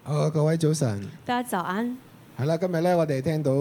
好，各位早晨。 大家早安。 係啦，今日咧我哋聽到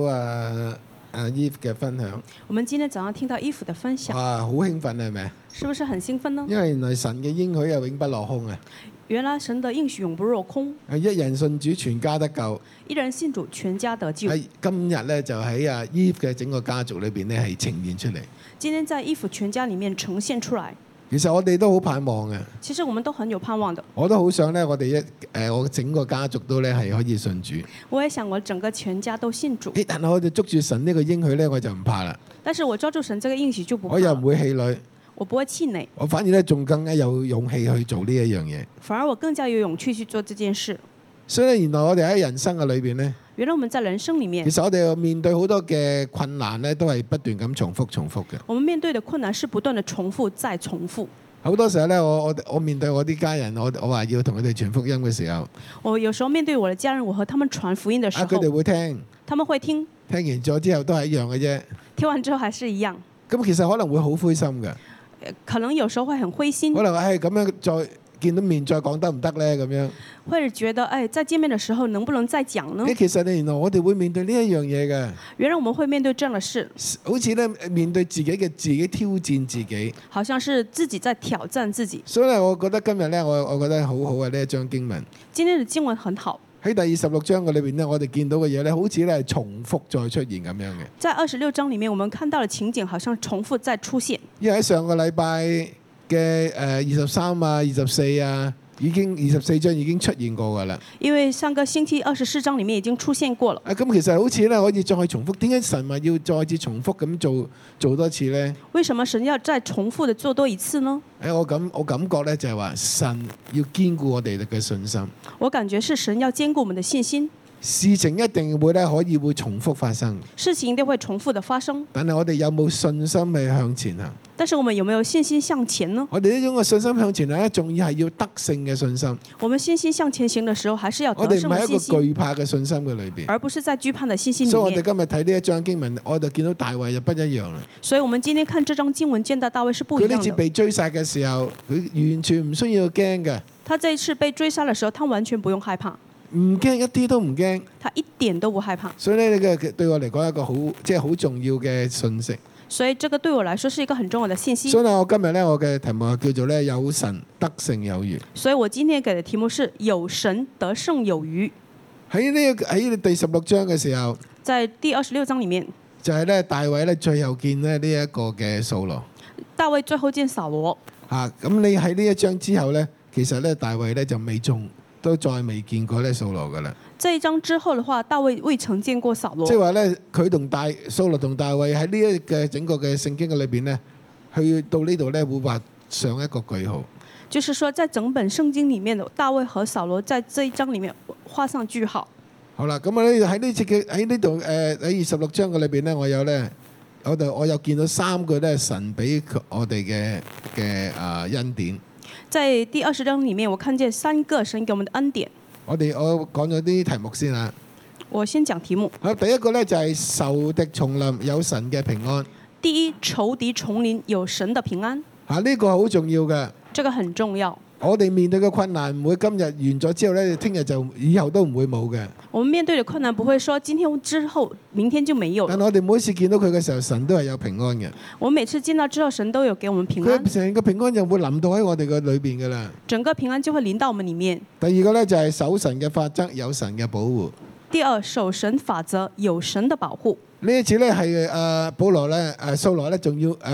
Eve 嘅分享， 我們今天早上聽到伊芙的分享， 哇，好興奮係咪？ 是不是很興奮呢？ 因為原來神嘅應許係永不落空啊！ 原來神的應許永不落空， 一人信主，全家得救。 一人信主，全家得救。 喺今日咧就喺Eve嘅整個家族裏邊咧係呈現出嚟。 今天在伊芙全家裡面呈現出來。 其實我哋都好盼望嘅。 其實我們都很有盼望的。 我都好想咧，我哋我整個家族都咧係可以信主。 我也想我整個全家都信主。 但係我哋捉住神呢個應許咧，我就唔怕啦。 但是我抓住神這個應許就不怕。 我又唔會氣餒。 我不會氣餒。 我反而咧仲更加有勇氣去做呢一樣嘢。 反而我更加有勇氣去做這件事。 所以咧，原來我哋喺人生嘅裏邊咧， 原來我們在人生裡面， 其實我哋面對好多嘅困難咧，都係不斷咁重複嘅。 我們面對的困難是不斷的重複再重複。 好多時候咧，我面對我啲家人，我話要同佢哋傳福音嘅時候， 我有時候面對我的家人，我和他們傳福音的時候， 佢哋會聽， 他們會聽， 聽完咗之後都係一樣嘅啫。 聽完之後還是一樣。 咁其實可能會好灰心嘅， 可能有時候會很灰心。 可能咁樣再見到面再講得唔得咧？咁樣， 或者覺得在見面的時候能不能再講呢？ 其實原來我哋會面對呢一樣嘢嘅。 原來我們會面對這樣的事， 好似咧面對自己挑戰自己， 好像是自己在挑戰自己。 所以咧，我覺得今日咧，我覺得好好嘅呢一章經文。 今天的經文很好。 喺第26章嘅裏邊咧，我哋見到嘅嘢咧，好似咧係重複再出現咁樣嘅。 在26章裡面，我們看到的情景好像重複再出現。 因為喺上個禮拜嘅23啊、24啊，已經24章已經出現過㗎啦。 因為上個星期24章裡面已經出現過了。 咁其實好似咧可以再重複，點解神話要再次重複咁做多次咧？ 為什麼神要再重複的做多一次呢？ 我感覺咧就係話神要堅固我哋嘅信心。 我感覺是神要堅固我們的信心。 事情一定會會重複發生。 事情一定會重複的發生。 但係我哋有冇信心去向前行？ 但是我們有沒有信心向前呢？ 我哋呢種嘅信心向前行咧，仲要係要得勝嘅信心。 我們信心向前行的時候，還是要得勝的信心。 我哋唔係一個懼怕嘅信心嘅裏邊， 而不是在懼怕的信心裡面。 所以我哋今日睇呢一章經文，我就見到大衛就不一樣啦。 所以我們今天看這章經文，見到大衛是不一樣的。 佢呢次被追殺嘅時候，佢完全唔需要驚嘅。 他這一次被追殺的時候，他完全不用害怕。 唔驚，一啲都唔驚。 他一點都不害怕。 所以呢個對我嚟講係一個好重要嘅信息。 所以這個對我來說是一個很重要的信息。 所以我今日呢，我嘅題目叫做有神得勝有餘。 所以我今天給的題目是有神得勝有餘。 喺第16章嘅時候， 在第26章裡面， 就係咧大衛咧最後見咧呢一個嘅掃羅。 大衛最後見掃羅。 咁你喺呢一章之後咧，其實咧大衛咧就都再未見過咧掃羅噶啦。 這一章之後的話，大衛未曾見過掃羅。 即係話咧，佢同掃羅同大衛喺呢一個整個嘅聖經嘅裏邊咧，去到呢度咧會畫上一個句號。 就是說，在整本聖經裡面的大衛和掃羅，在這一章裡面畫上句號。 好啦，咁啊喺呢度喺26章嘅裏邊咧，我有見到3個咧神俾我哋嘅恩典。 在第20章裡面，我看見3個神給我們的恩典。我講咗啲題目先啦。 我先講題目。 好，第一個咧就係仇敵重臨有神嘅平安。 第一，仇敵重臨有神的平安。 呢個好重要嘅。 這個很重要。 我哋面對嘅困難唔會今日完咗之後咧，聽日就以後都唔會冇嘅。 我們面對嘅困難不會說今天之後明天就沒有。 但我哋每次見到佢嘅時候，神都係有平安嘅。 我每次見到之後，神都有給我們平安。 佢成個平安就會臨到喺我哋嘅裏邊㗎啦。 整個平安就會臨到我們裡面。 第二個咧就係守神嘅法則，有神嘅保護。 第二，守神法則，有神的保護。 呢一次咧係掃羅咧仲要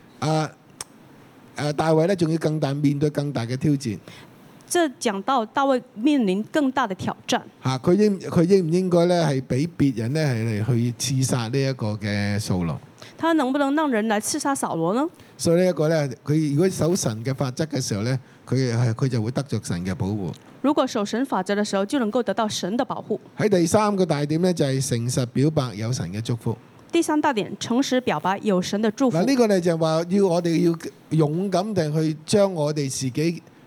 大衛咧仲要面對更大嘅挑戰。 這講到大衛面臨更大的挑戰。 佢應唔應該咧係俾別人咧係嚟去刺殺呢一個嘅掃羅？ 他能不能讓人來刺殺掃羅呢？ 所以呢一個咧，佢如果守神嘅法則嘅時候咧，佢就會得着神嘅保護。 如果守神法則嘅時候，就能夠得到神的保護。 喺第3個大點咧，就係誠實表白有神嘅祝福。 第3大點，誠實表白有神的祝福。 呢個咧就係話我哋要勇敢地去將我哋自己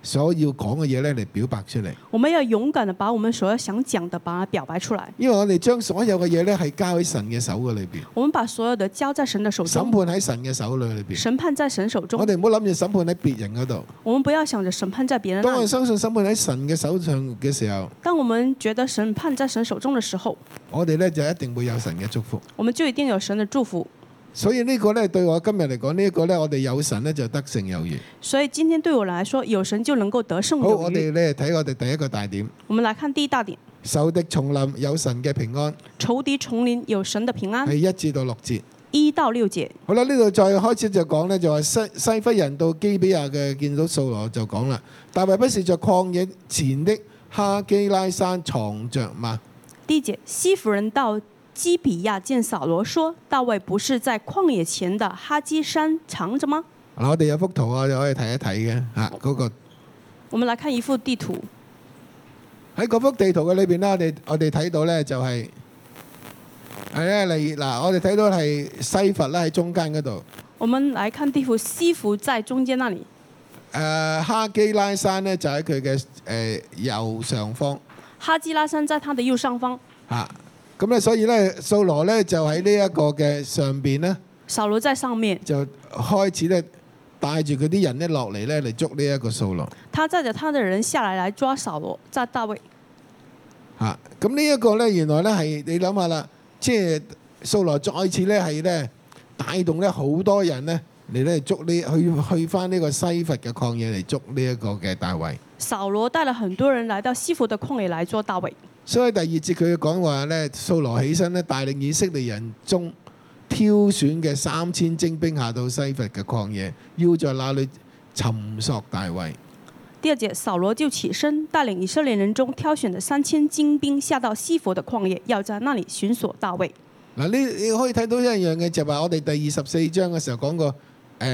所要講嘅嘢咧嚟表白出嚟。 我們要勇敢的把我們所要想講的把它表白出來。 因為我哋將所有嘅嘢咧係交喺神嘅手嘅裏邊， 我們把所有的交在神的手審中， 判喺神嘅手裏邊。 審判在神手中我。哋唔好諗住審判喺別人嗰度。 我們不要想着審判在別人當我哋那裡。 相信審判喺神嘅手上嘅時候， 當我們覺得審判在神手中的時候， 我哋咧就一定會有神嘅祝福。 我們就一定有神的祝福。 所以呢個咧對我今日嚟講，呢一個咧我哋有神咧就得勝有餘。 所以今天對我來說，有神就能夠得勝好， 有我餘。 哋咧睇我哋第一個大點， 我們來看第一大點： 仇敵重臨有神嘅平安， 仇敵重臨有神的平安。 係1至6節。 1到6節。 好啦，呢度再開始就講咧，就話西弗人到基比亞嘅見到掃羅就講啦，大衛不是在曠野前的哈基拉山藏着嗎？ 第一節，西弗人到基比亞見掃羅說：大衛不是在曠野前的哈基山藏着嗎？ 嗱，我哋有幅圖啊，就可以睇一睇嘅嚇，嗰個我們來看一幅地圖。 喺嗰幅地圖嘅裏邊咧，我哋睇到咧就係咧嗱，我哋睇到係西弗啦喺中間嗰度， 我們來看地圖，西弗在中間那裡， 哈基拉山咧就喺佢嘅右上方哈基拉山在他的右上方。 嚇，咁咧所以咧掃羅咧就喺呢一個嘅上邊咧， 掃羅在上面， 就開始咧帶住佢啲人咧落嚟咧嚟捉呢一個掃羅他載着他的人下來抓掃羅，在大衛。 嚇。咁呢一個咧原來咧係你諗下啦，即係掃羅再次咧係咧帶動咧好多人咧嚟咧捉呢去翻呢個西弗嘅曠野嚟捉呢一個嘅大衛。 掃羅帶了很多人來到西弗的曠野來捉大衛。 所以第2節佢講話咧，掃羅起身咧帶領以色列人中挑選嘅3000精兵下到西弗嘅曠野，要在那裡尋索大衛。 第二節，掃羅就起身，帶領以色列人中挑選的3000精兵下到西弗的曠野，要在那裡尋索大衛。 嗱，你可以睇到一樣嘅就係話，我哋第24章嘅時候講過，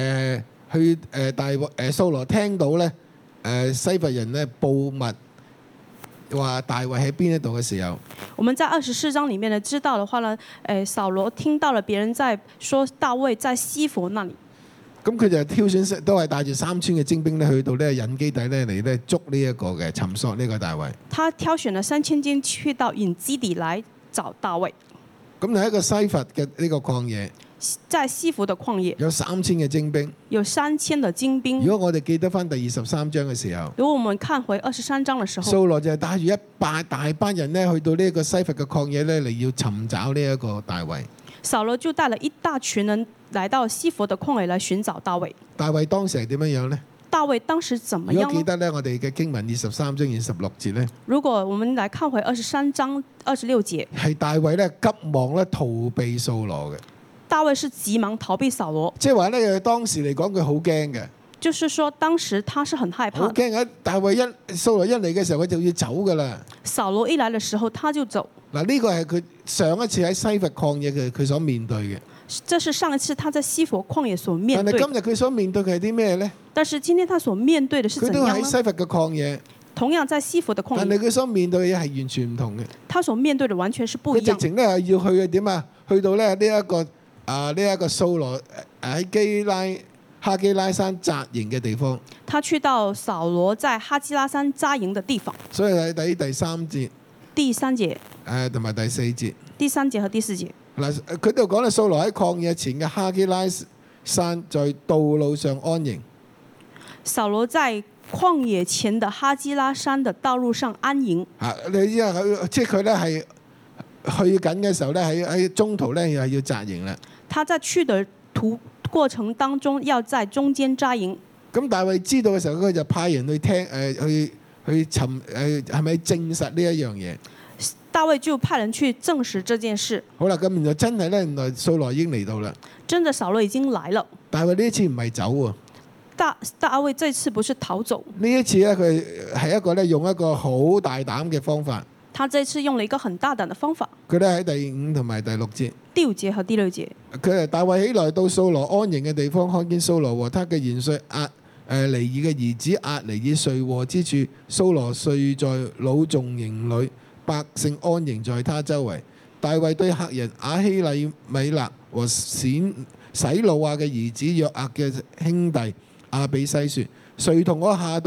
掃羅聽到咧西弗人咧報密話大衛喺邊一度嘅時候， 我們在24章裡面呢知道的話呢，掃羅聽到了別人在說大衛在西弗那裡。 咁佢就挑選都係帶住3000嘅精兵咧，去到呢個隱基底咧嚟咧捉呢一個嘅尋索呢個大衛。 他挑選了3000精去到隱基底來找大衛。 咁就喺一個西弗嘅呢個曠野， 在西弗的曠野有3000嘅精兵。 有3000的精兵。 如果我哋記得翻第23章嘅時候， 如果我們看回23章的時候， 掃羅就係帶住大班人咧去到呢一個西弗嘅曠野咧嚟要尋找呢一個大衛。 掃羅就帶了一大群人來到西弗的曠野來尋找大衛。 大衛當時係點樣樣呢？ 大衛當時怎麼如果樣呢？ 記得咧，我哋嘅經文23章26節咧， 如果我們來看回23章26節， 係大衛咧急忙咧逃避掃羅嘅， 大衛是急忙逃避掃羅， 即係話咧當時嚟講佢好驚嘅， 就是說當時他是很害怕的。 好驚啊！大衛掃羅一嚟嘅時候，佢就要走噶啦。 掃羅一來的時候他就走， 嗱，呢個係佢上一次喺西弗曠野佢所面對嘅。 這是上一次他在西弗曠野所面對。 但係今日佢所面對嘅係啲咩呢？ 但是今天他所面對的是佢都喺怎樣呢？ 西弗嘅曠野， 同樣在西弗的曠野， 但係佢所面對嘅嘢係完全唔同嘅。 他所面對的完全是不佢一樣。 直情咧係要去嘅點啊？去到咧呢一個掃羅喺哈基拉山紮營嘅地方。 他去到掃羅在哈基拉山紮營的地方。 所以睇第3節， 第3節、 同埋第4節。 第3節和第4節。 嗱，佢度講咧，掃羅喺曠野前嘅哈基拉山，在道路上安營。 掃羅在曠野前的哈基拉山的道路上安營。 你知啊，即係佢咧係去緊嘅時候咧，喺中途咧又係要紮營啦。 他在去的過程當中，要在中間紮營。 咁大衛知道嘅時候，佢就派人去聽去尋係咪證實呢一樣嘢？ 大衛就派人去證實這件事。 好啦，咁原來真係咧，原來掃羅已經嚟到啦。 真的掃羅已經來了。 大衛呢一次唔係走喎。 大衛這次不是逃走。 呢一次咧，佢係一個咧用一個好大膽嘅方法。 他這次用了一個很大膽的方法。 佢咧喺第5同埋第6節。 第5節和第6節。 佢係大衛起來到掃羅安營嘅地方，看見掃羅和他嘅元帥尼爾嘅兒子押尼珥睡臥之處，掃羅睡在老眾營裏，百姓安營在他周圍。大衛對客人亞希利米勒和洗魯亞嘅兒子約押嘅兄弟亞比篩說：誰同我下到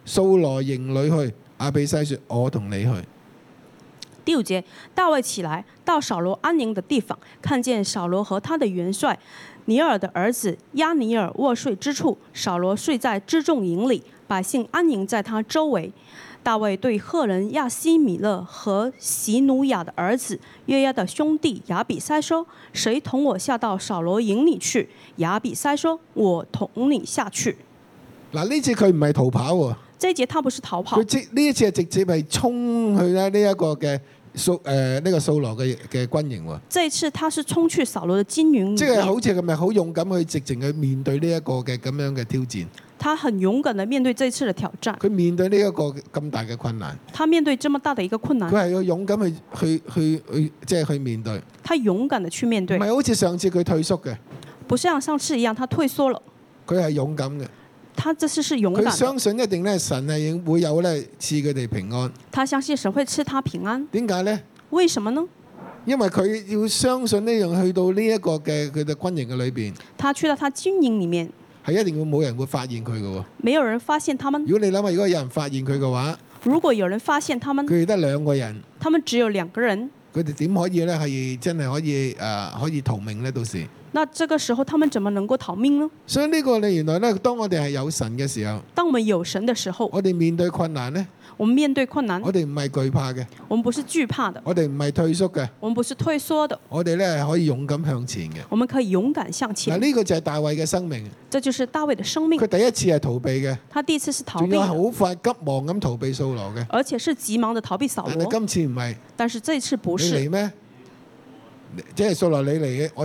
掃羅營裏去。亞比篩說：我同你去。 第5節，大衛起來，到掃羅安營的地方，看見掃羅和他的元帥尼爾的兒子押尼爾臥睡之處，掃羅睡在輜重營裡，百姓安營在他周圍。大衛對赫人亞希米勒和席努亞的兒子約押的兄弟亞比篩說：誰同我下到掃羅營裡去？亞比篩說：我同你下去。 嗱，呢次佢唔係逃跑喎， 這一節他不是逃跑， 呢一次係直接係衝去咧呢一個嘅呢個掃羅嘅軍營喎。 這一次他是衝去掃羅的軍營裡面， 即係好似咁樣好勇敢去直情去面對呢一個嘅咁樣嘅挑戰。 他很勇敢地面對這次的挑戰。 佢面對呢一個咁大嘅困難， 他面對這麼大的一個困難， 佢係要勇敢去面對。 他勇敢地去面對， 唔係好似上次佢退縮嘅， 不像上次一樣他退縮了。 佢係勇敢嘅。 他這次是勇敢佢的， 相信一定咧神係會有咧賜佢哋平安。 他相信神會賜他平安。 點解呢？ 為什麼呢？ 因為佢要相信呢樣去到呢一個嘅佢哋軍營嘅裏邊， 他去到他軍營裡面， 係一定會冇人會發現佢嘅喎。 沒有人發現他們。 如果你諗下，如果有人發現佢嘅話， 如果有人發現他們， 佢哋得2個人， 他們只有2個人， 佢哋點可以咧係真係可以逃命呢？到時， 那這個時候他們怎麼能夠逃命呢？ 所以呢個你原來咧，當我哋係有神嘅時候， 當我們有神的時候， 我哋面對困難呢， 我們面對困難， 我哋唔係懼怕嘅， 我們不是懼怕的， 我哋唔係退縮嘅， 我們不是退縮的， 我哋咧係可以勇敢向前嘅。 我們可以勇敢向嗱， 前。 呢個就係大衛嘅生命。 這就是大衛的生命佢。第一次係逃避嘅， 他第一次是逃仲要避的， 好快急忙咁逃避掃羅嘅。 而且是急忙的逃避掃但係羅。 今次唔係， 但是這一次不你是嚟咩？即係掃羅你嚟嘅，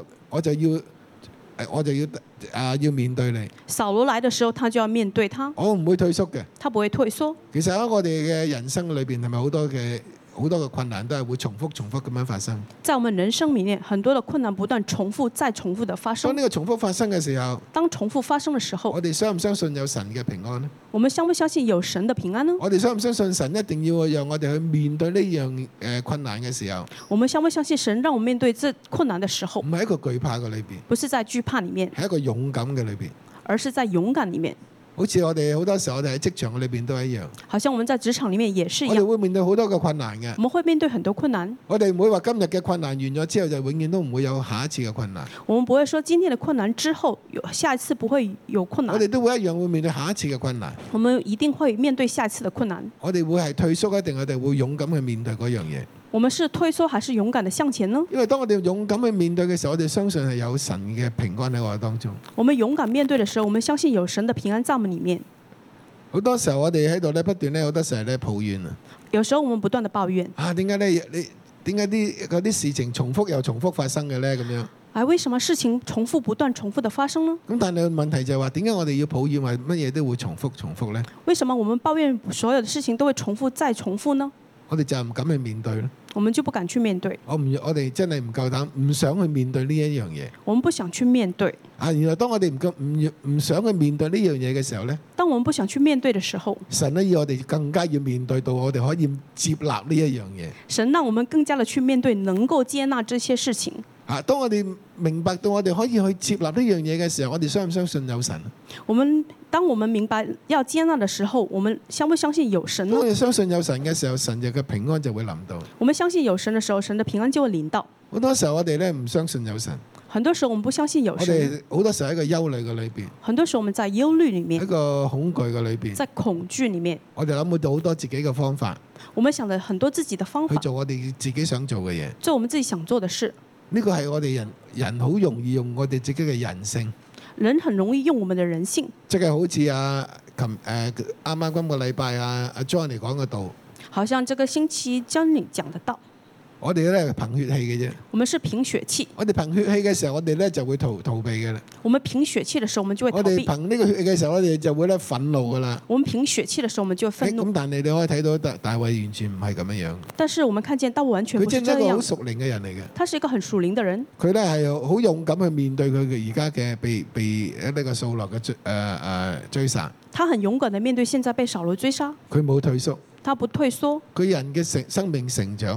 我就要面對你， 掃羅來的時候，他就要面對他， 我唔會退縮嘅。 他不會退縮。 其實喺我哋嘅人生裏邊，係咪好多嘅困難都係會重複咁樣發生？ 在我們人生裡面，很多的困難不斷重複再重複的發生當。呢個重複發生嘅時候， 當重複發生的時候， 我哋相唔相信有神嘅平安呢？ 我們相不相信有神的平安呢？ 我哋相唔相信神一定要讓我哋去面對呢樣困難嘅時候， 我們相不相信神讓我們面對這困難的時候唔，係一個懼怕嘅裏邊， 不是在懼怕裡面， 係一個勇敢嘅裏邊。 而是在勇敢裡面。 好似我哋好多時候，我哋喺職場裏邊都一樣， 好像我們在職場裡面也是一樣， 我哋會面對好多嘅困難嘅。 我們會面對很多困難。 我哋唔會話今日嘅困難完咗之後就永遠都唔會有下一次嘅困難。 我們不會說今天的困難之後下一次不會有困難。 我哋都會一樣會面對下一次嘅困難。 我們一定會面對下一次的困難。 我哋會係退縮一定我哋會勇敢去面對嗰樣嘢？ 我們是退縮還是勇敢的向前呢？ 因為當我哋勇敢去面對嘅時候，我哋相信係有神嘅平安喺我哋當中。 我們勇敢面對的時候，我們相信有神的平安在我們裡面。 好多時候我哋喺度咧不斷咧好多時候咧抱怨啊！ 有時候我們不斷的抱怨啊，點解咧？點解嗰啲事情重複又重複發生嘅咧？咁樣。 啊，為什麼事情不斷重複的發生呢？ 咁但係問題就係話，點解我哋要抱怨話乜嘢都會重複咧？ 為什麼我們抱怨所有的事情都會重複再重複呢？ 我哋就唔敢去面對咯。 我們就不敢去面對。 我哋真係唔夠膽，唔想去面對呢一樣嘢。 我們不想去面對。 啊，原來當我哋唔想去面對呢樣嘢嘅時候呢， 當我們不想去面對的時候， 神呢要我哋更加要面對到我哋可以接納呢一樣嘢。 神讓我們更加的去面對，能夠接納這些事情。 啊，當我哋明白到我哋可以去接納呢樣嘢嘅時候，我哋相唔相信有神？ 當我們明白要接納的時候，我們相不相信有神呢？ 當我哋相信有神嘅時候，神嘅平安就會臨到。 我們相信有神的時候，神的平安就會臨到。 好多時候我哋咧唔相信有神， 很多時候我們不相信有我神。 哋好多時候喺個憂慮嘅裏邊， 很多時候我們在憂慮裡面喺，個恐懼嘅裏邊， 在恐懼裡面， 我哋諗到好多自己嘅方法我們想了很多自己的方法， 去做我哋自己想做嘅嘢。 做我們自己想做的事。 呢個係我哋人好容易用我哋自己嘅人性， 人很容易用我們的人性， 即係好似啱啱今個禮拜阿 Johnny 講嘅道， 好像這個星期將你講得到。 我哋咧憑血氣嘅啫。 我們是憑血氣， 我哋憑血氣嘅時候，我哋咧就會逃避嘅啦。 我們憑血氣的時候，我們就會逃避。 我哋憑呢個血氣嘅時候，我哋就會咧憤怒噶啦。 我們憑血氣的時候，我們就會憤怒。 咁但係你可以睇到大衛完全唔係咁樣樣。 但是我們看見大衛完全佢不是這真係一個好樣。 屬靈嘅人嚟嘅。 他是一個很屬靈的人， 佢咧係好勇敢去面對佢嘅而家嘅被呢個掃羅嘅追殺。 他很勇敢地面對現在被掃羅追殺， 佢冇退縮， 他不退縮， 佢人嘅生命成長啦。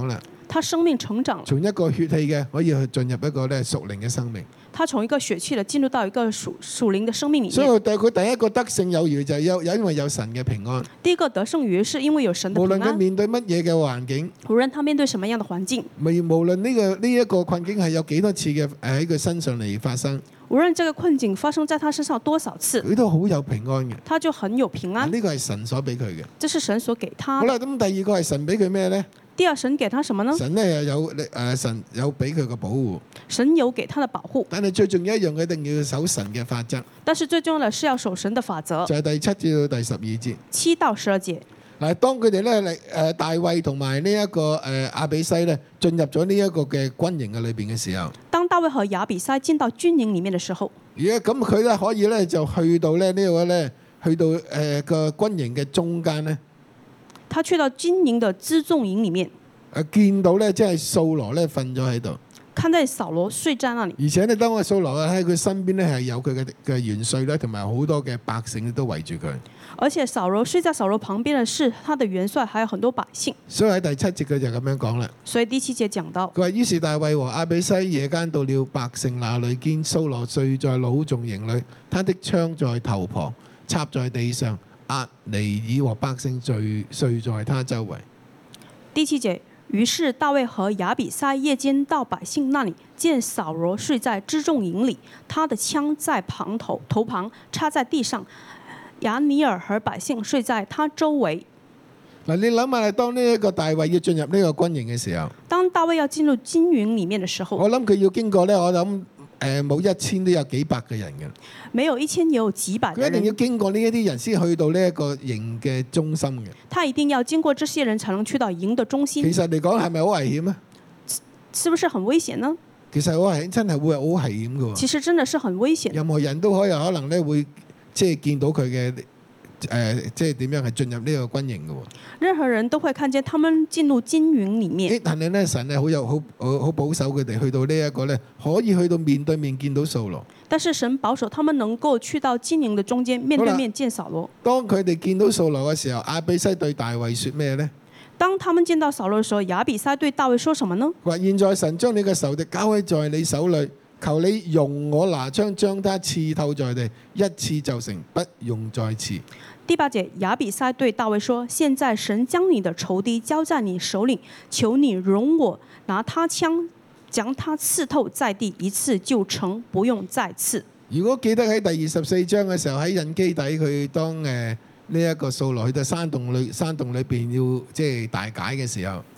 他生命成長了， 從一個血氣嘅可以去進入一個咧屬靈嘅生命。 他從一個血氣的進入到一個屬靈的生命裡所以面。 佢第一個得勝有餘就係因為有神嘅平安。 第一個得勝於是因為有神的無論佢平安， 面對乜嘢嘅環境， 無論他面對什麼樣的環境， 無論呢一個困境係有幾多次嘅喺佢身上嚟發生， 無論這個困境發生在他身上多少次， 佢都好有平安嘅。 他就很有平安。 呢個係神所俾佢嘅。 這是神所給他的。 好啦，咁第二個係神俾佢咩呢？ 第二，神給他什麼呢？ 神咧神有俾佢個保護， 神有給他的保護， 但係最重要一樣，佢一定要守神嘅法則， 但是最重要的是要守神的法則。 就係第7至到第12節。 7到12節。 嗱，當佢哋咧大衛同埋呢一個亞比篩咧進入咗呢一個嘅軍營嘅裏邊嘅時候， 當大衛和亞比篩進到軍營裡面的時候， 而家咁佢咧可以咧就去到咧呢個咧去到個軍營嘅中間咧。 他去到軍營的輜重營裡面， 見到咧即係掃羅咧瞓咗喺度， 看在掃羅睡在那裡， 而且咧當個掃羅喺佢身邊咧係有佢嘅元帥咧，同埋好多嘅百姓都圍住佢。 而且掃羅睡在掃羅旁邊的是他的元帥，還有很多百姓。 所以喺第7節佢就咁樣講啦。 所以第7節講到， 佢話：於是大衛和亞比篩夜間到了百姓那裡，見掃羅睡在老眾營裡，他的槍在頭旁，插在地上，押尼珥和百姓睡在他周圍。 第7節，於是大衛和亞比篩夜間到百姓那裡，見掃羅睡在輜重營裡，他的槍在頭旁插在地上，押尼珥和百姓睡在他周圍。 嗱，你諗下，當呢一個大衛要進入呢個軍營嘅時候， 當大衛要進入軍營裡面嘅時候， 我諗佢要經過呢，我諗冇1000都有幾百個人嘅。 沒有1000也有幾百個佢一定要人， 經過呢一啲人先去到呢一個營嘅中心嘅。 他一定要經過這些人才能去到營的中心其。實嚟講係咪好危險啊？ 是不是很危險呢？ 其實好危險，真係會好危險嘅喎。 其實真的是很危險。 任何人都可能咧會即係見到佢嘅即係點樣係進入呢個軍營嘅喎。 任何人都會看見他們進入軍營裡面。 但係咧神咧好保守佢哋去到呢一個咧可以去到面對面見到掃羅。 但是神保守他們能夠去到軍營的中間，面對面見掃羅。 當佢哋見到掃羅嘅時候，亞比篩對大衛説咩呢？ 當他們見到掃羅的時候，亞比篩對大衛說什麼呢？ 話現在神將你嘅仇敵交喺在你手裏，求你容我拿槍將他刺透在地，一刺就成，不用再刺。 第8節，亞比篩對大衛說：現在神將你的仇敵交在你手裏，求你容我拿他槍將他刺透在地，一刺就成，不用再刺。 如果記得喺第24章嘅時候，喺印基底佢當呢一個掃羅去到山洞裏邊要即係大解嘅時候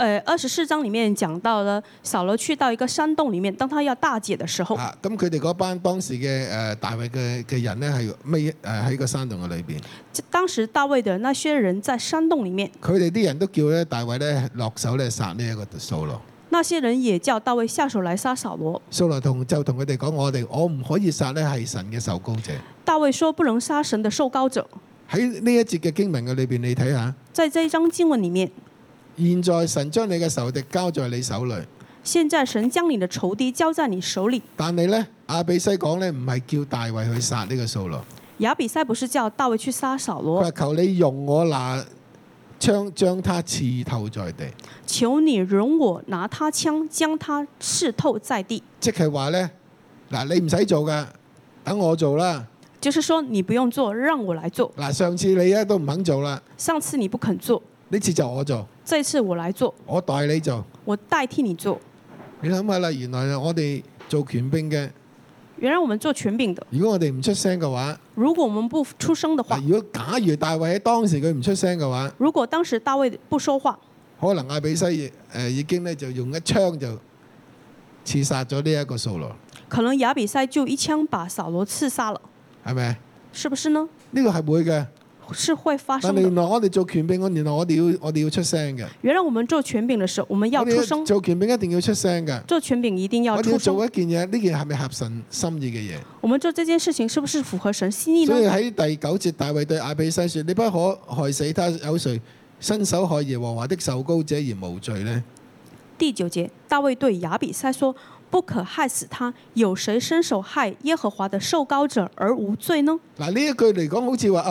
，24章裡面講到了掃羅去到一個山洞裡面，當他要大解的時候， 咁佢哋嗰班當時嘅大衛嘅人呢，係孭喺個山洞嘅裏邊。 當時大衛的那些人在山洞裡面， 佢哋啲人都叫咧大衛咧落手咧殺呢一個掃羅。 那些人也叫大衛下手來殺掃羅。 掃羅就同佢哋講：我唔可以殺咧係神嘅受膏者。 大衛說：不能殺神的受膏者。 喺呢一節嘅經文嘅裏邊，你睇下， 在這一章經文裡面， 現在神將你嘅仇敵交在你手裏。 現在神將你的仇敵交在你手裡。 但係呢，亞比篩講呢，唔係叫大衛去殺呢個掃羅。 亞比篩不是叫大衛去殺掃佢羅， 話求你容我拿槍將他刺透在地。 求你容我拿他槍將他刺透在地。 即係話呢，嗱，你唔使做噶，等我做啦。 就是說你不用做，讓我來做。 嗱，上次你咧都唔肯做啦， 上次你不肯做， 呢次就我做， 這次我來做， 我代你做。 我代替你做。 你諗下啦，原來我哋做權兵嘅， 原來我們做權柄的， 如果我哋唔出聲嘅話， 如果我們不出聲的話， 如果假如大衛喺當時佢唔出聲嘅話， 如果當時大衛不說話， 可能亞比篩已經咧就用一槍就刺殺咗呢一個掃羅， 可能亞比篩就一槍把掃羅刺殺了， 係咪？ 是不是呢？ 呢個係會嘅， 是會發生但係原的。 來我哋做權兵，原來我哋要出聲嘅。 原來我們做權柄的時候，我們要出聲。 做權兵一定要出聲嘅。 做權柄一定要我哋要出聲。 做一件嘢，呢件係咪合神心意嘅嘢？ 我們做這件事情是不是符合神心意呢所？以喺第9節，大衛對亞比篩說：你不可害死他，有誰伸手害耶和華的受膏者而無罪呢？ 第9節，大衛對亞比篩說：不可害死他，有誰伸手害耶和華的受膏者而無罪呢？ 嗱，呢一句嚟講，好似話啊，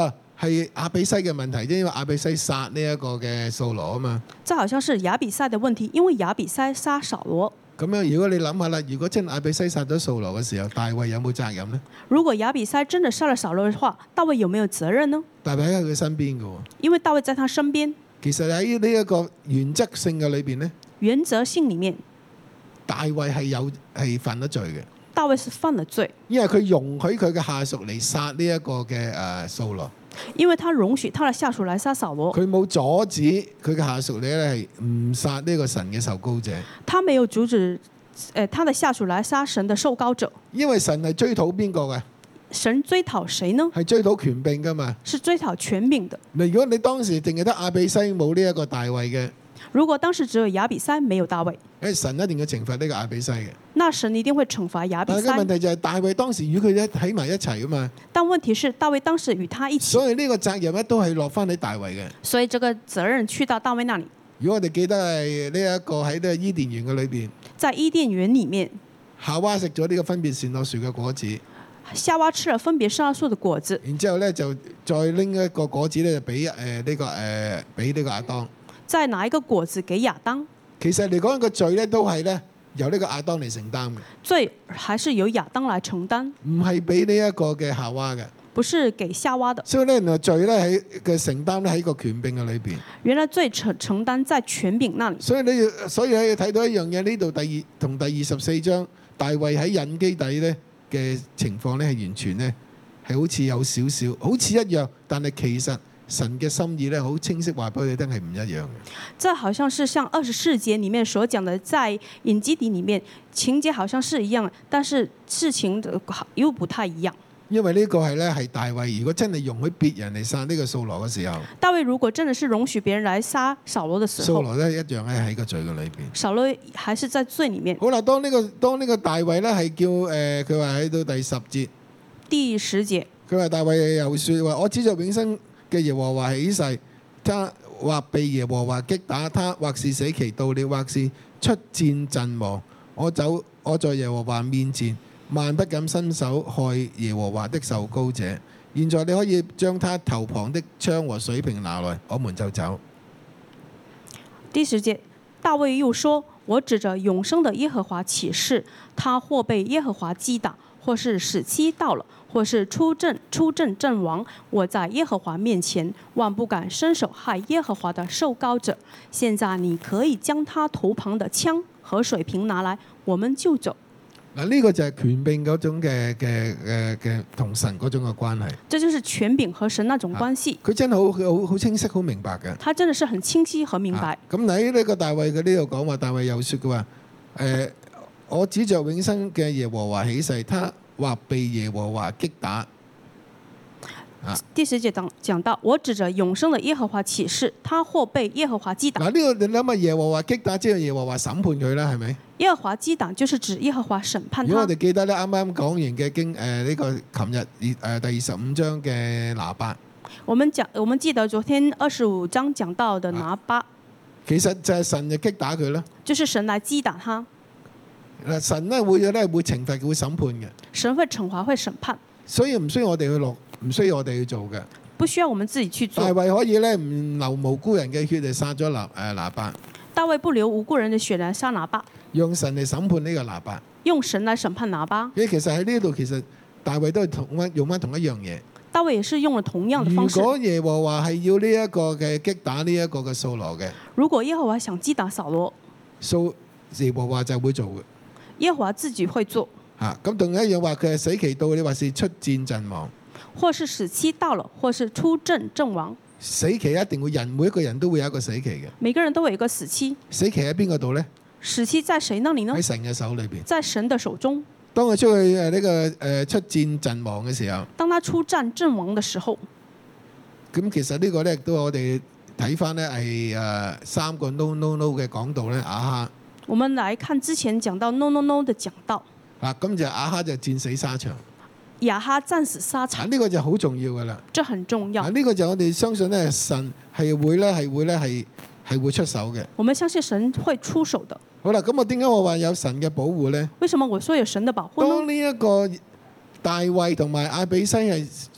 係亞比篩嘅問題啫，因為亞比篩殺呢一個嘅掃羅啊嘛。 這好像是亞比篩的問題，因為亞比篩殺掃羅。 咁樣如果你諗下啦，如果真亞比篩殺咗掃羅嘅時候，大衛有冇責任呢？ 如果亞比篩真的殺了掃羅的話，大衛有沒有責任呢？ 大衛喺佢身邊嘅喎。 因為大衛在他身邊。 其實喺呢一個原則性嘅裏邊呢， 原則性裡面， 大衛係犯咗罪嘅。 大衛是犯了罪， 因為佢容許佢嘅下屬嚟殺呢一個嘅掃羅。 因為他容許他的下屬來殺掃羅， 佢冇阻止佢嘅下屬咧係唔殺呢個神嘅受膏者。 他沒有阻止他的下屬來殺神的受膏者。 因為神係追討邊個嘅？ 神追討誰呢？ 係追討權柄噶嘛？ 是追討權柄的。 嗱，如果你當時淨係得亞比篩冇呢一個大衛嘅， 如果當時只有亞比篩沒有大衛， 神一定要懲罰呢個亞比篩嘅。 那神一定會懲罰亞比但係個問篩。 題就係大衛當時與佢喺埋一齊噶嘛， 但問題是大衛當時與他一起， 所以呢個責任咧都係落翻喺大衛嘅。 所以這個責任去到大衛那裡。 如果我哋記得係呢一個喺呢個伊甸園嘅裏邊， 在伊甸園裡面， 夏娃食咗呢個分別善惡樹嘅果子， 夏娃吃了分別善惡樹的果子， 然之後咧就再拎一個果子咧就俾俾呢個亞當。 再拿一個果子給亞當。 其實嚟講個罪咧都係咧由呢個亞當嚟承擔嘅， 罪還是由亞當來承擔， 唔係俾呢一個嘅夏娃嘅。 不是給夏娃的。 所以咧，原來罪咧喺嘅承擔咧喺個權柄嘅裏邊。 原來罪承擔在權柄那裡。 所以你要睇到一樣嘢，呢度第24章大衛喺隱基底咧嘅情況咧係完全咧係好似有少少好似一樣，但係其實神嘅心意咧好清晰話俾你聽係唔一樣嘅。 這好像是像24節裡面所講的，在隱基底裡面情節好像是一樣，但是事情又不太一樣。 因為呢個係大衛，如果真係容許別人嚟殺呢個掃羅嘅時候， 大衛如果真的是容許別人來殺掃羅的時候， 掃羅咧一樣咧喺個罪嘅裏邊。 掃羅還是在罪裡面。 好啦，當呢個大衛咧係叫佢話喺到第10節， 第10節， 佢話大衛又説話：我指着永生嘅耶和華起誓，他或被耶和華擊打，他或是死期到了，或是出戰陣亡。我在耶和華面前，萬不敢伸手害耶和華的受膏者。現在你可以將他頭旁的槍和水瓶拿來，我們就走。 第10節，大衛又說：我指着永生的耶和華起誓，他或被耶和華擊打，或是死期到了，或是出陣陣亡。我在耶和華面前，萬不敢伸手害耶和華的受膏者。現在你可以將他頭旁的槍和水瓶拿來，我們就走。 嗱，呢個就係權柄嗰種嘅同神嗰種嘅關係。 這就是權柄和神那種關係。 佢真係好清晰、好明白嘅。 他真的是很清晰和明白。 咁喺呢個大衛嘅呢度講話，大衛又説嘅話：我指着永生嘅耶和華起誓，他或被耶和華擊打。 第10節講到，我指着永生的耶和華起誓，他或被耶和華擊打。 嗱，呢個你諗下，耶和華擊打即係耶和華審判佢啦，係咪？ 耶和華擊打就是指耶和華審判他。 如果我哋記得咧，啱啱講完嘅呢個琴日第25章嘅拿八， 我們記得昨天25章講到的拿八， 其實就係神就擊打佢啦。 就是神來擊打他。 神咧會懲罰佢，會審判嘅。 神會懲罰，會審判。 所以唔需要我哋去落，唔需要我哋去做嘅。 不需要我們自己去做。 大衛可以咧唔流無辜人嘅血嚟殺咗拿八。 大衛不流無辜人的血來殺拿八， 用神嚟審判呢個拿八。 用神來審判拿八。 其實喺呢度，其實大衛都係用翻同一樣嘢。 大衛也是用了同樣的方式。 如果耶和華係要呢一個嘅擊打呢一個嘅掃羅嘅， 如果耶和華想擊打掃羅， 耶和華就會做嘅。 耶和華自己會做。 咁同一樣話，佢係死期到，你話是出戰陣亡， 或是死期到了，或是出陣陣亡。 死期一定會每一個人都會有一個死期嘅。 每個人都有一個死期。 死期喺邊個度呢？ 死期在誰那裡呢？ 喺神嘅手裏邊。 在神的手中。 當佢出去呢個出戰陣亡嘅時候， 當他出戰陣亡嘅時候， 咁其實呢個咧都我哋睇翻呢係3個 no 嘅講道咧，亞哈。 我們來看之前講到 no 的講道。 咁就亞哈就戰死沙場。 亞哈戰死沙場。 呢個就好重要噶啦。 這很重要。 呢個就我哋相信咧，神係會出手嘅。 我們相信神會出手的。 好啦，咁我點解我話有神嘅保護呢？ 為什麼我說有神的保護呢？ 當呢一個大衛同埋亞比篩係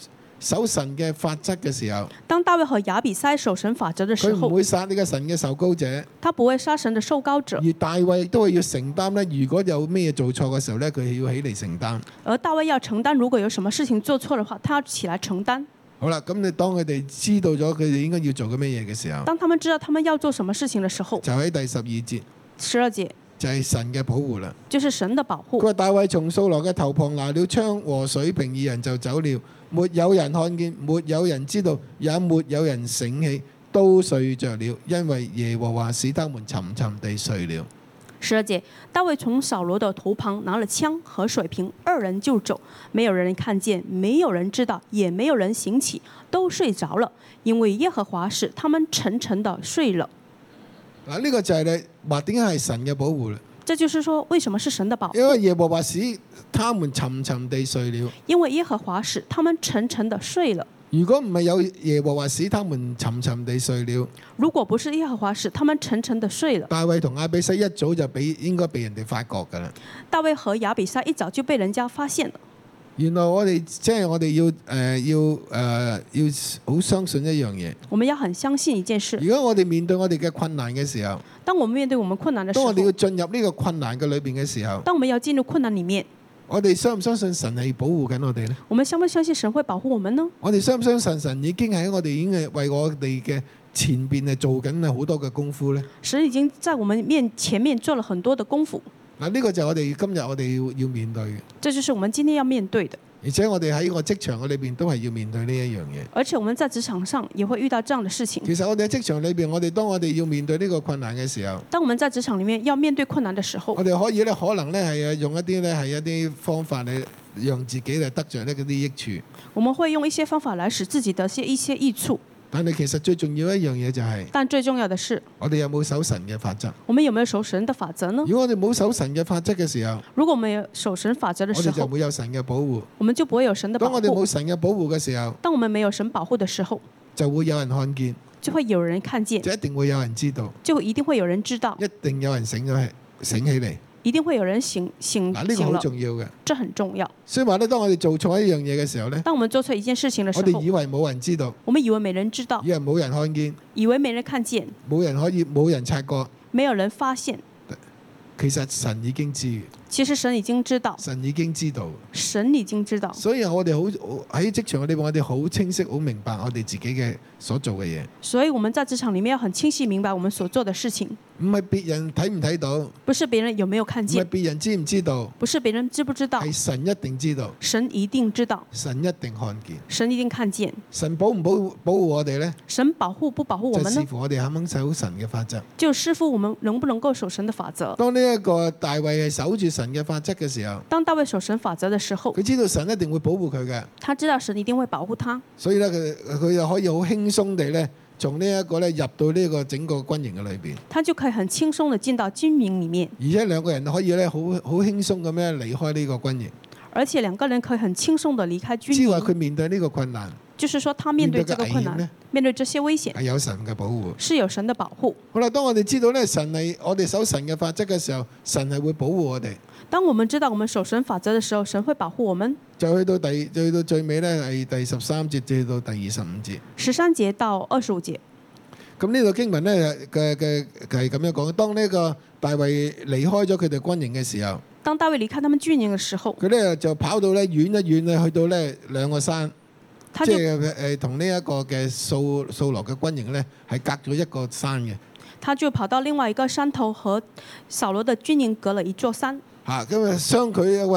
守神嘅法則嘅時候， 當大衛和亞比篩守神法則的時佢唔候， 會殺呢個神嘅受膏者， 他不會殺神的受膏者， 而大衛都係要承擔咧。如果有咩做錯嘅時候咧，佢要起嚟承擔。 而大衛要承擔，如果有什麼事情做錯的話，他要起來承擔。 好啦，咁你當佢哋知道咗佢哋應該要做嘅咩嘢嘅時候， 當他們知道他們要做什麼事情的時候， 就喺第12節 12節就係神嘅保護啦。 就是神的保護。 佢話大衛從掃羅嘅頭旁拿了槍和水瓶，二人就走了，沒有人看見，沒有人知道，也沒有人醒起，都睡着了，因為耶和華使他們沉沉地睡了。 12節，大衛從掃羅的頭旁拿了槍和水瓶，二人就走，沒有人看見，沒有人知道，也沒有人醒起，都睡着了，因為耶和華使他們沉沉地睡了。 嗱，呢個就係你話點解係神嘅保護啦？ 這就是說，為什麼是神的保護？ 因為耶和華使他們沉沉地睡了。 因為耶和華使他們沉沉地睡了。 如果唔係有耶和華使他們沉沉地睡了， 如果不是耶和華使他們沉沉地睡了， 大衛同亞比篩一早就應該被人哋發覺㗎啦。 大衛和亞比篩一早就被人家發現了。 原來我哋即係我哋要好相信一樣嘢。 我們要很相信一件事。 如果我哋面對我哋嘅困難嘅時候， 當我們面對我們困難的時候， 當我哋要進入呢個困難嘅裏邊嘅時候， 當我們要進入困難裡面， 我哋相唔相信神係保護緊我哋呢？ 我們相不相信神會保護我們呢？ 我哋相唔相信神已經喺我哋已經係為我哋嘅前邊係做緊好多嘅功夫呢？ 神已經在我們前面做了很多的功夫。 嗱，呢個就係我哋今日我哋要面對嘅。 這就是我們今天要面對的。 而且我哋喺個職場嘅裏邊都係要面對呢一樣嘢。 而且我們在職場上也會遇到這樣的事情。 其實我哋喺職場裏邊，當我哋要面對呢個困難嘅時候， 當我們在職場裡面要面對困難的時候， 我哋可以咧可能咧係用一啲咧係一啲方法嚟讓自己嚟得着呢嗰啲益處。 我們會用一些方法來使自己得一些益處。 但係其實最重要一樣嘢就係， 但最重要的是， 我哋有冇守神嘅法則？ 我們有沒有守神的法則呢？ 如果我哋冇守神嘅法則嘅時候， 如果我們有守神法則的我哋就時候， 會有神嘅保護。 我們就不會有神的保當我哋冇護。 神嘅保護嘅時候， 當我們沒有神保護的時候， 就會有人看見， 就會有人看見， 就一定會有人知道， 就一定會有人知道， 一定有人醒起嚟。 一定會有人醒嗱，呢個好了。 重要嘅。 這很重要。 所以話咧，當我哋做錯一樣嘢嘅時候咧， 當我們做錯一件事情的時候， 我哋以為冇人知道， 我們以為沒人知道， 以為冇人看見， 以為沒人看見， 冇人察覺。 沒有人發現。 其實神已經知， 其實神已經知道， 神已經知道。 神已經知道。 所以我哋好喺職場嘅地方，我哋好清晰、好明白我哋自己嘅所做嘅嘢。 所以我們在職場裡面要很清晰明白我們所做的事情。 唔係別人睇唔睇到， 不是別人有沒有看唔係見， 別人知唔知道， 不是別人知不知道， 係神一定知道， 神一定知道， 神一定看見。 神一定看見。 神保唔保護我哋呢？ 神保護不保護我就視們呢？ 乎我哋肯唔肯守神嘅法則。 就視乎我們能不能夠守神的法則。 當呢一個大衛係守住神嘅法則嘅時候， 當大衛守神法則的時候， 佢知道神一定會保護佢嘅， 他知道神一定會保護他， 所以咧佢又可以好輕鬆地咧，從呢一個咧入到呢個整個軍營嘅裏邊， 他就可以很輕鬆地進到軍營裡面， 而且兩個人可以咧好輕鬆咁樣離開呢個軍營。 而且兩個人可以很輕鬆地離開軍只係話營。 佢面對呢個困難， 就是說，他面對這個困難面對嘅危險呢， 面對這些危險， 係有神嘅保護。 是有神的保護。 好啦，當我哋知道咧神係我哋守神嘅法則嘅時候，神係會保護我哋。 當我們知道我們守神法則的時候，神會保護我們。 就去到最尾咧係第13節至到第25節。 13節到25節。 咁呢個經文咧嘅係咁樣講，當呢個大衛離開咗佢哋軍營嘅時候， 當大衛離開他們軍營嘅時候， 佢咧就跑到咧遠一遠咧，去到咧兩個山，即他就係同呢一個嘅掃羅嘅軍營咧係隔咗一個山嘅。 他就跑到另外一個山頭，和掃羅的軍營隔了一座山。 嚇，咁啊相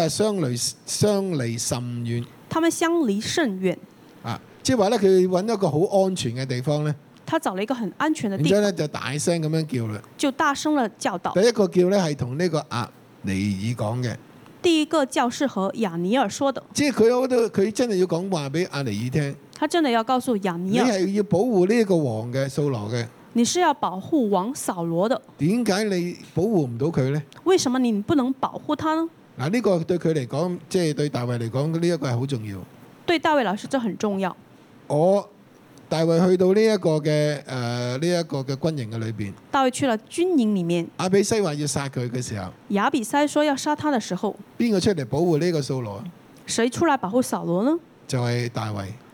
離甚遠。 他們相離甚遠。 啊，即係話咧，佢揾一個好安全嘅地方咧， 他找了一個很安全的然之後地方， 咧就大聲咁樣叫啦。 就大聲地教導。 第一個叫咧係同呢個押尼珥講嘅， 第一個教是和亞尼爾說的， 即係佢真係要講話俾押尼珥聽， 他真的要告訴亞尼你爾， 係要保護呢一個王嘅掃羅嘅。 你是要保護王掃羅的， 點解你保護唔到佢呢？ 為什麼你不能保護他呢？ 嗱，呢個對佢嚟講，即係對大衛嚟講，呢一個係好重要。 對大衛來說，這很重要。 大衛去到呢一個嘅軍營嘅裏邊， 大衛去了軍營裡面， 亞比篩話要殺佢嘅時候， 亞比篩說要殺他的時候， 邊個出嚟保護呢個掃羅？ 誰出來保護掃羅呢？ 就係大衛。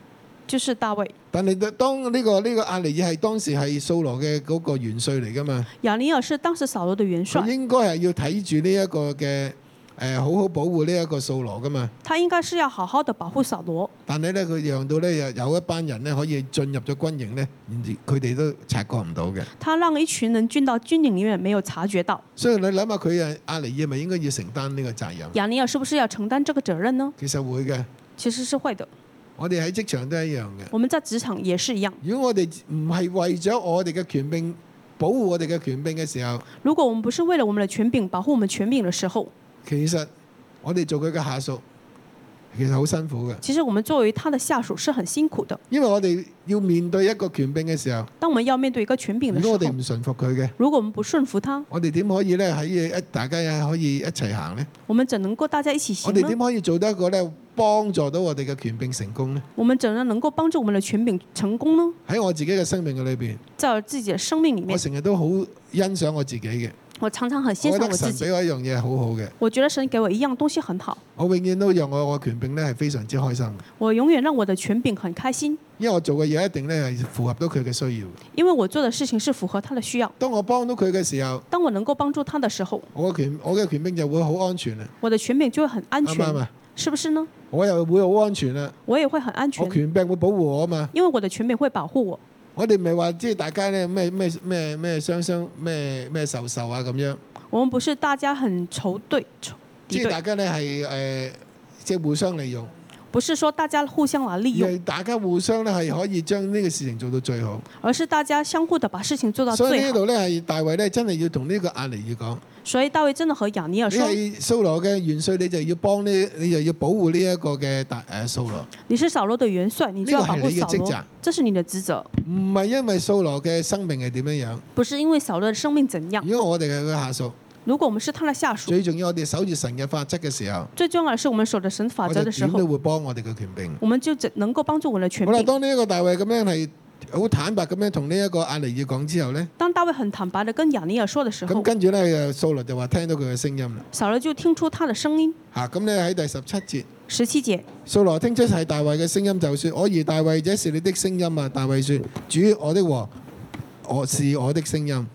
就是大衛。 但係當呢個亞尼爾係當時係掃羅嘅嗰個元帥嚟㗎嘛， 亞尼爾是當時掃羅的元帥， 佢應該係要睇住呢一個嘅好好保護呢一個掃羅㗎嘛。 他應該是要好好的保護掃羅。 但係咧，佢讓到咧有一班人咧可以進入咗軍營咧，佢哋都察覺唔到嘅。 他讓一群人進到軍營裡面，沒有察覺到。 所以你諗下，佢亞尼爾咪應該要承擔呢個責任？ 亞尼爾是不是要承擔這個責任呢？ 其實會嘅， 其實是會的。 我哋喺職場都一樣嘅。 我們在職場也是一樣。 如果我哋唔係為咗我哋嘅權柄保護我哋嘅權柄嘅時候， 如果我們不是為了我們的權柄保護我們權柄的時候， 其實我哋做佢嘅下屬，其實好辛苦嘅。 其實我們作為他的下屬是很辛苦的， 因為我哋要面對一個權柄嘅時候， 當我們要面對一個權柄的時候， 如果我哋唔順服佢嘅， 如果我們不順服他， 我哋點可以咧喺大家可以一齊行呢？ 我們怎能夠大家一起行我哋點呢？ 可以做到一個咧幫助到我哋嘅權柄成功呢？ 我們怎樣能夠幫助我們的權柄成功呢？ 喺我自己嘅生命嘅裏邊， 在我自己的生命裡我面， 成日都好欣賞我自己嘅。 我常常很欣我覺得賞我自己。 神俾我一樣嘢係好好嘅， 我覺得神給我一樣東西很好， 我永遠都讓我嘅權柄咧係非常之開心， 我永遠讓我的權柄很開心， 因為我做嘅嘢一定咧係符合到佢嘅需要。 因為我做的事情是符合他的需要。 當我幫到佢嘅時候， 當我能夠幫助他的時候， 我嘅權柄就會好安全啊， 我的權柄就會很安全， 啱唔啱啊？ 是不是呢？ 我又會好安全啦， 我也會很安全我，權柄會保護我啊嘛。 因為我的權柄會保護我。 我哋唔係話即係大家咧咩雙咩仇啊咁樣， 我們不是大家很仇對敵對， 即係大家咧係即係互相利用， 不是說大家互相來利用， 而係大家互相咧係可以將呢個事情做到最好。 而是大家相互的把事情做到所以最好。 呢度咧係大衛咧真係要同呢個亞尼爾講， 所以大衛真的和亞尼爾你說： 係掃羅嘅元帥，你就要幫你就要保護呢一個嘅掃羅， 你是掃羅的元帥，你就要保護呢個係你嘅掃羅職責， 這是你的職責， 唔係因為掃羅嘅生命係點樣樣。 不是因為掃羅的生命怎樣。 如果我哋係佢下屬， 如果我們是他的下屬， 最重要我哋守住神嘅法則嘅時候， 最重要的是我們守着神法我哋則的時點都候， 會幫我哋嘅權柄。 我們就能夠幫助我們的權好啦， 柄。 當呢一個大衛咁樣係好坦白咁樣同呢一個亞尼爾講之後呢， 當大衛很坦白的跟亞尼爾說的時咁候， 跟住咧掃羅就話聽到佢嘅聲音啦。 掃羅就聽出他的聲音。 嚇，咁咧喺第17節， 17節， 掃羅聽出係大衛嘅聲音，就説：我兒大衛，這是你的聲音啊！大衛説：主我的王，我是我的聲音。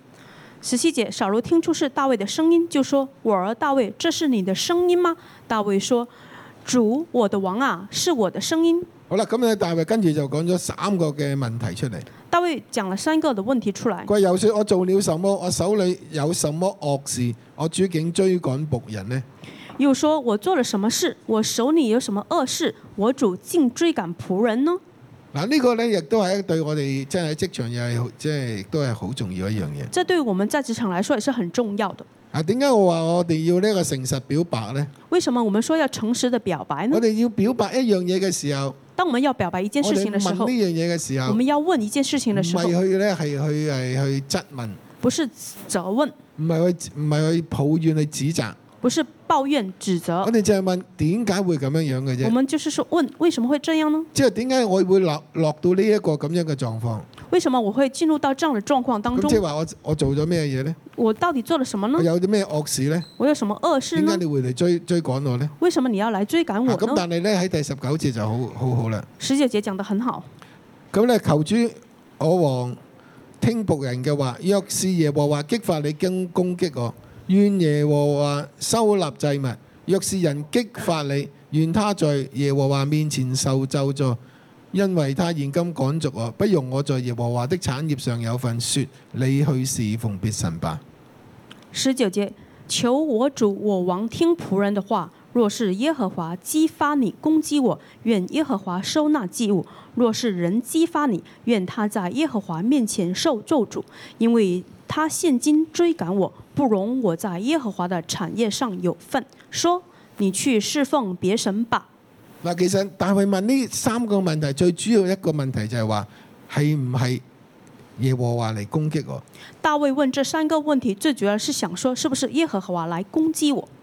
17節，掃羅聽出是大衛的聲音，就說：我兒大衛，這是你的聲音嗎？大衛說：主我的王啊，是我的聲音。 好啦，咁咧大衛跟住就講咗3個嘅問題出嚟。 大衛講了3個的問題出來。 佢又説：我做了什麼？我手裏有什麼惡事？我主竟追趕僕人呢？ 又說：我做了什麼事？我手裏有什麼惡事？我主竟追趕僕人呢？ 嗱，呢個咧亦都係對我哋即係喺職場又係即係亦都係好重要一樣嘢。 這對我們在職場來說也是很重要的。 啊，點解我話我哋要呢個誠實表白呢？ 為什麼我們說要誠實的表白呢我？哋要表白一樣嘢嘅時候， 當我們要表白一件我哋事情的時候問呢，樣嘢嘅時候， 我們要問一件事情唔的時候， 係去咧係去質問， 不是責問， 唔係去抱怨去指責， 不是抱怨指責我，哋就係問點解會咁樣樣嘅啫？ 我們就是說問為什麼會這樣呢？ 即係點解我會落到呢一個咁樣嘅狀況？ 為什麼我會進入到這樣的狀況當中咁即係？話我做咗咩嘢呢？ 我到底做了什麼我呢？ 有啲咩惡事呢？ 我有什麼惡事呢點解？你會嚟追趕我呢？ 為什麼你要來追趕啊咁我呢？ 但係咧喺第19節就好啦。 19節講得很好。 咁咧求主我王聽僕人嘅話，若是耶和華激發你攻擊我，願耶和華收納祭物；若是人激發你，願他在耶和華面前受咒詛，因為他現今趕逐我，不容我在耶和華的產業上有份。說你去侍奉別神吧。 19節，求我主我王聽僕人的話，若是耶和華激發你攻擊我，願耶和華收納祭物；若是人激發你，願他在耶和華面前受咒詛，因為他現今追趕我，不容我在耶和華的產業上有份。說你去侍奉別神吧。 嗱，其實大衛問呢3個問題，最主要一個問題就係話係唔係耶和華嚟攻擊我？ 大衛問這3個問題，最主要是想說，是不是耶和華來攻擊我？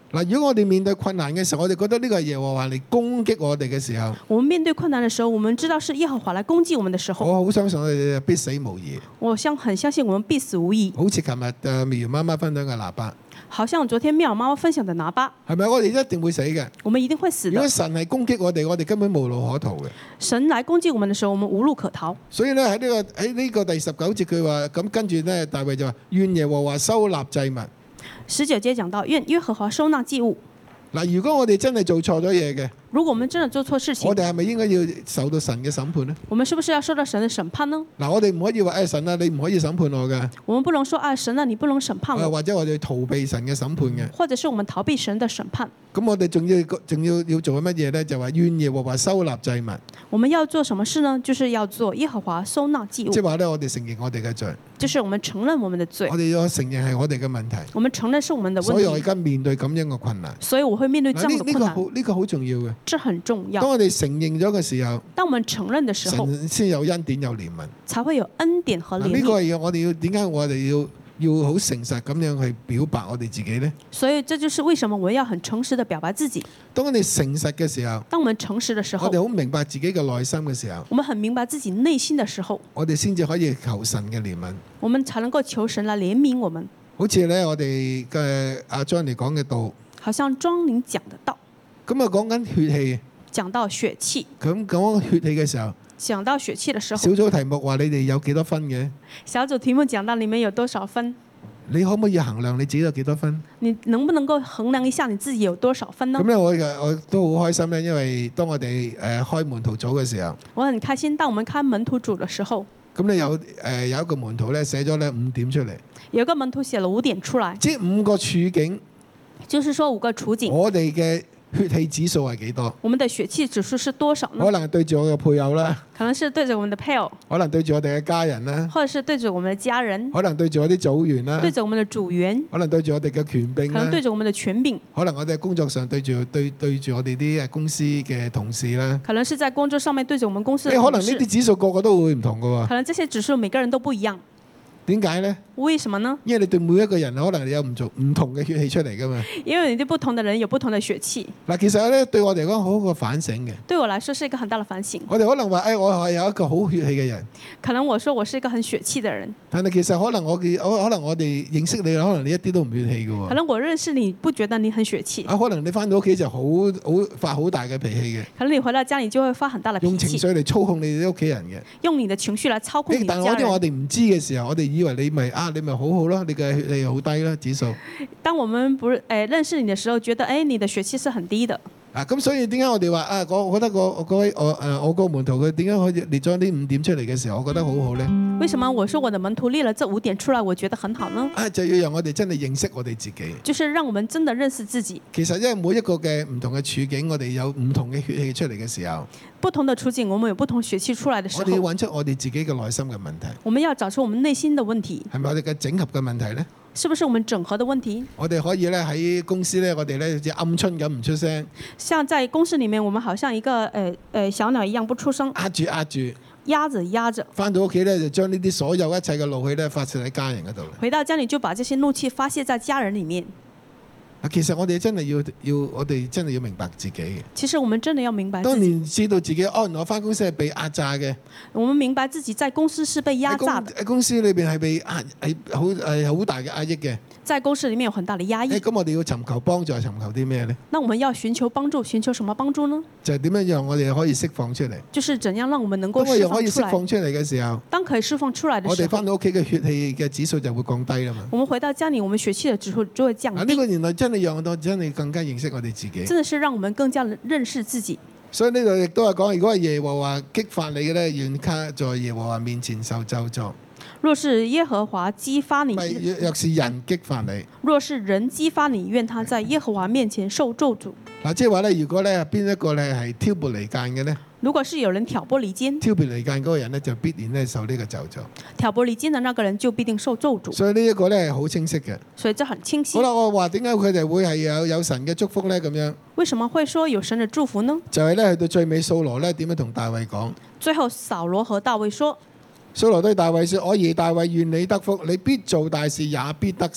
嗱，如果我哋面對困難嘅時候，我哋覺得呢個係耶和華嚟攻擊我哋嘅時候， 我們面對困難的時候，我們知道是耶和華來攻擊我們的時候， 我好相信我哋必死無疑。 我很相信我們必死無疑。 好似琴日苗媽媽分享嘅喇叭， 好像昨天妙兒媽媽分享的拿巴， 係咪我哋一定會死嘅？ 我們一定會死的。 如果神係攻擊我哋，我哋根本無路可逃嘅。 神來攻擊我們的時候，我們無路可逃。 所以咧喺呢個第19節佢話咁，跟住咧大衛就話願耶和華收納祭物。 19節講到願耶和華收納祭物。 嗱，如果我哋真係做錯咗嘢嘅， 如果我們真的做錯事情， 我哋係咪應該要受到神嘅審判呢？ 我們是不是要受到神的審判呢？ 嗱，我哋唔可以話神啊，你唔可以審判我嘅， 我們不能說神啊，你不能審判我， 或者我哋逃避神嘅審判嘅。 或者是我們逃避神的審判。 咁我哋仲要做乜嘢呢？就話願耶和華收納祭物。 我們要做什麼事呢？就是要做耶和華收納祭物。 即係話咧，我哋承認我哋嘅罪， 就是我們承認我們的罪， 我哋要承認係我哋嘅問題。 我們承認是我們的問題。 所以我而家面對咁樣嘅困難， 所以我會面對這樣的困難。 呢個好重要嘅， 這很重要。 當我哋承認咗嘅時候， 當我們承認的時候， 神先有恩典有憐憫， 才會有恩典和憐憫。 呢個係我哋要點解我哋要好誠實咁樣去表白我哋自己呢？ 所以這就是為什麼我們要很誠實地表白自己。 當我哋誠實嘅時候， 當我們誠實的時候， 我哋好明白自己嘅內心嘅時候， 我們很明白自己內心的時候， 我哋先至可以求神嘅憐憫， 我們才能夠求神來憐憫我們。 好似咧我哋嘅阿莊嚟講嘅道， 好像莊寧講的道， 咁啊講緊血氣， 講到血氣， 咁講血氣嘅時候， 講到血氣的時候， 小組題目話你哋有幾多分嘅？ 小組題目講到你們有多少分？ 你可唔可以衡量你自己有幾多分？ 你能不能夠衡量一下你自己有多少分呢？ 咁咧，我都好開心咧，因為當我哋開門徒組嘅時候， 我很開心。當我們開門徒組的時候， 咁你有一個門徒咧寫咗咧5點出嚟， 有一個門徒寫了5點出來， 即係5個處境， 就是說5個處境。 我哋嘅血氣指數係幾多？ 我們的血氣指數是多少呢？ 可能對住我嘅配偶啦， 可能是對着我們的配偶， 可能對住我哋嘅家人啦， 或者是對着我們的家人， 可能對住我啲組員啦， 對着我們的組員， 可能對住我哋嘅權柄啦可能對，着我們的權柄， 可能我哋喺工作上對住我哋啲公司嘅同事啦。 可能是在工作上面對着我們公司的可同事。 能呢啲指數個個都會唔同㗎喎。 可能這些指數每個人都不一樣。 點解呢？ 為什麼呢？ 因為你對每一個人可能你有唔同嘅血氣出嚟㗎嘛。 因為你對不同的人有不同的血氣。 嗱，其實咧對我哋嚟講好個反省嘅。 對我來說是一個很大的反省。 我哋可能話我係有一個好血氣嘅人， 可能我說我是一個很血氣的人， 但係其實可能我哋認識你，可能你一啲都唔血氣嘅喎。 可能我認識你不覺得你很血氣。 可能你翻到屋企就好發好大嘅脾氣嘅。 可能你回到家你就會發很大的脾氣。 用情緒嚟操控你哋屋企人嘅。 用你的情緒來操控你的家人。 但係我哋唔知嘅時候，我哋以為你咪好好咯，你嘅血氣好低啦指數。 當我們不認識你的時候，覺得你的血氣是很低的。 咁所以點解我哋話我覺得我個門徒佢點解可以列咗呢5點出嚟嘅時候，我覺得好好呢？ 為什麼我說我的門徒列了這5點出來，我覺得很好呢？ 就要讓我哋真係認識我哋自己。 就是讓我們真的認識自己。 其實因為每一個嘅唔同嘅處境，我哋有唔同嘅血氣出嚟嘅時候， 不同的處境，我們有不同血氣出來的時候， 我哋要揾出我哋自己嘅內心嘅問題。 我們要找出我們內心的問題， 係咪我哋嘅整合嘅問題呢？ 是不是我們整合的問題？ 我哋可以咧喺公司咧，我哋咧好似鵪鶉咁唔出聲。 像在公司裡面，我們好像一個小鳥一樣不出聲，壓着。 翻到屋企咧，就將呢啲所有一切嘅怒氣咧發泄喺家人嗰度。 回到家裡就把這些怒氣發泄在家人裡面。 其實我哋真係我哋真係要明白自己嘅。 其實我們真的要明白自己。 當年知道自己原來我翻公司係被壓榨嘅。 我們明白自己在公司是被壓榨的。 喺公司裏邊係被好大嘅壓抑嘅。 在公司裡面有很大的壓抑。 咁我哋要尋求幫助，尋求啲咩呢？ 那我們要尋求幫助，尋求什麼幫助呢？ 就係點樣讓我哋可以釋放出嚟？ 就是怎樣讓我們能夠釋放出來。 當我哋可以釋放出嚟嘅時候， 當可以釋放出來的時候， 我哋翻到屋企嘅血氣嘅指數就會降低啦嘛。 我們回到家裡，我們血氣嘅指數就會降低。 呢個原來真係讓我真係更加認識我哋自己。 真的是讓我們更加認識自己。 所以呢度亦都係講，如果係耶和華激發你嘅咧，願他在耶和華面前受咒詛。 若是耶和華激發你， 若是人激發你， 若是人激發你，願他在耶和華面前受咒詛。 嗱，即係話咧，如果咧邊一個咧係挑撥離間嘅咧， 如果是有人挑撥離間， 挑撥離間嗰個人咧就必然咧受呢個咒詛。 挑撥離間的那個人就必定受咒詛。 所以呢一個咧係好清晰嘅。 所以這很清晰。 好啦，我話點解佢哋會係有神嘅祝福咧？咁樣為什麼會說有神嘅祝福呢？ 就係咧去到最尾，掃羅咧點樣同大衛講？ 最後掃羅和大衛說： 掃羅對大衛說：我兒大衛願你得福，你必做大事，也必得勝，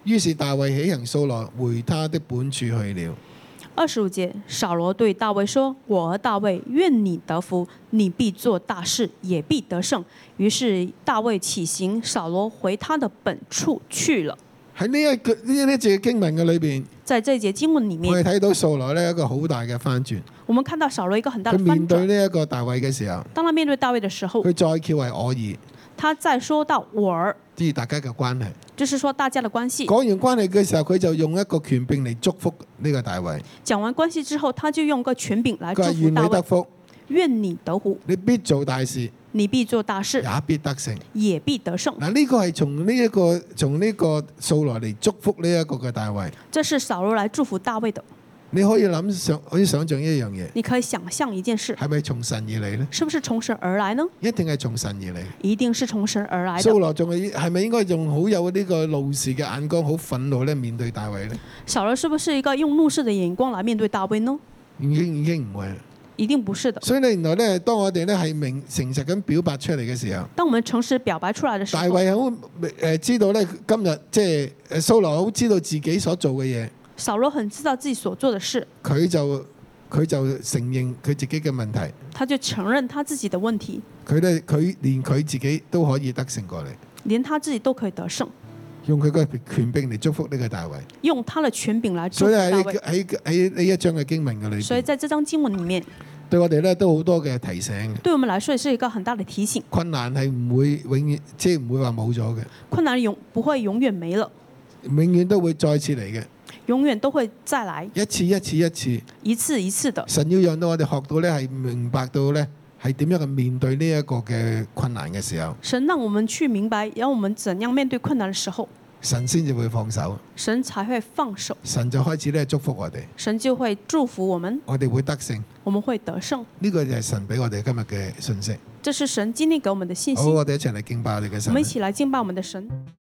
於是大衛起行，掃羅回他的本處去了。 25節，掃羅對大衛說：“我兒大衛，願你得福，你必做大事，也必得勝。”於是大衛起行，掃羅回他的本處去了。 喺呢一節經文嘅裏邊， 在這節經文裡面， 我哋睇到掃羅呢一個好大嘅翻轉。 我們看到掃羅一個很大佢的翻面對轉。 呢一個大衛嘅時候， 當他面對大衛的時候， 佢再叫為我兒， 他再說到我兒， 即係大家嘅關係。 就是說大家的關係。 講完關係嘅時候，佢就用一個權柄嚟祝福呢個大衛。 講完關係之後，他就用個權柄來祝佢話願福大衛。 你得福， 願你得福， 你必做大事， 你必做大事， 也必得勝。 也必得勝。 嗱，呢個係從呢個掃羅嚟祝福呢一個嘅大衛。 這是掃羅來祝福大衛的。 你可以想像一樣嘢， 你可以想象一件事， 係咪從神而嚟呢？ 是不是從神而來呢？ 一定係從神而嚟。 一定是從神而來的。 掃羅仲係咪應該用好有呢個怒視嘅眼光，好憤怒咧面對大衛呢？ 掃羅是不是一個用怒視的眼光來面對大衛呢？ 已經唔會啦。 一定不是的。 所以咧，原來咧，當我哋咧係誠實咁表白出嚟嘅時候， 當我們誠實表白出來的時大候， 衛好知道咧，今日即係掃羅好知道自己所做嘅嘢， 掃羅很知道自己所做的事， 佢就承認佢自己嘅問題， 他就承認他自己的問題， 佢連佢自己都可以得勝過嚟， 連他自己都可以得勝， 用佢嘅權柄嚟祝福呢個大衛。 用他的權柄來祝所以福大衛。 喺呢一章嘅經文嘅裏邊， 所以在這章經文裡面， 對我哋咧都好多嘅提醒。 對我們來說也是一個很大的提醒。 困難係唔會永遠，即係唔會話冇咗嘅， 困難不會永遠沒了， 永遠都會再次嚟嘅， 永遠都會再來， 一次一次。 一次一次的。 神要讓到我哋學到咧，係明白到咧係點樣去面對呢一個嘅困難嘅時候， 神讓我們去明白，讓我們怎樣面對困難的時候， 神先至會放手， 神才會放手， 神就開始咧祝福我哋， 神就會祝福我們， 我哋會得勝。 我們會得勝。 呢個就係神俾我哋今日嘅信息。 這是神今天給我們的信息。 好，我哋一齊嚟敬拜我哋嘅神我們一。起來敬拜我們的神。